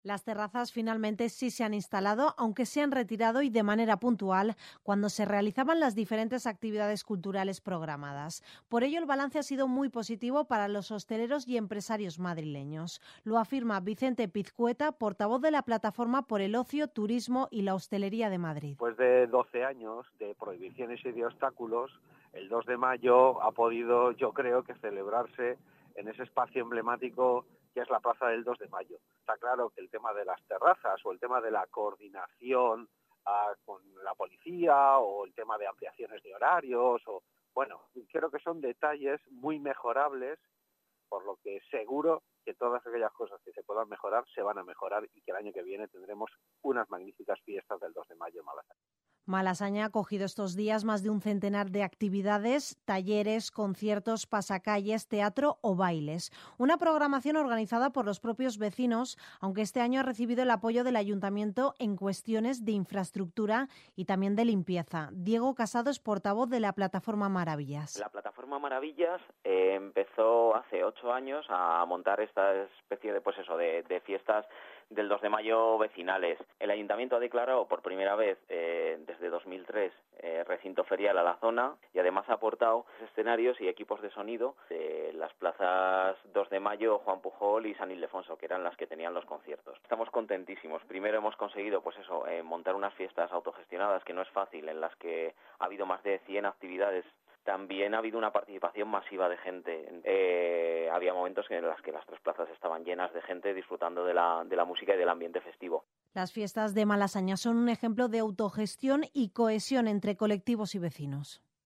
Las terrazas finalmente sí se han instalado, aunque se han retirado y de manera puntual cuando se realizaban las diferentes actividades culturales programadas. Por ello, el balance ha sido muy positivo para los hosteleros y empresarios madrileños. Lo afirma Vicente Pizcueta, portavoz de la Plataforma por el Ocio, Turismo y la Hostelería de Madrid. Después de 12 años de prohibiciones y de obstáculos, el 2 de mayo ha podido, yo creo, que celebrarse en ese espacio emblemático que es la Plaza del 2 de Mayo. Está claro que el tema de las terrazas o el tema de la coordinación con la policía o el tema de ampliaciones de horarios, creo que son detalles muy mejorables, por lo que seguro que todas aquellas cosas que se puedan mejorar se van a mejorar y que el año que viene tendremos unas magníficas fiestas del 2 de mayo en Malasaña. Malasaña ha acogido estos días más de un centenar de actividades, talleres, conciertos, pasacalles, teatro o bailes. Una programación organizada por los propios vecinos, aunque este año ha recibido el apoyo del ayuntamiento en cuestiones de infraestructura y también de limpieza. Diego Casado es portavoz de la Plataforma Maravillas. La Plataforma Maravillas empezó hace 8 años a montar esta especie de fiestas del 2 de mayo vecinales. El ayuntamiento ha declarado por primera vez desde 2003 recinto ferial a la zona y además ha aportado escenarios y equipos de sonido de las plazas 2 de mayo, Juan Pujol y San Ildefonso, que eran las que tenían los conciertos. Estamos contentísimos. Primero hemos conseguido montar unas fiestas autogestionadas, que no es fácil, en las que ha habido más de 100 actividades. También ha habido una participación masiva de gente. Había momentos en los que las 3 plazas estaban llenas de gente disfrutando de la música y del ambiente festivo. Las fiestas de Malasaña son un ejemplo de autogestión y cohesión entre colectivos y vecinos.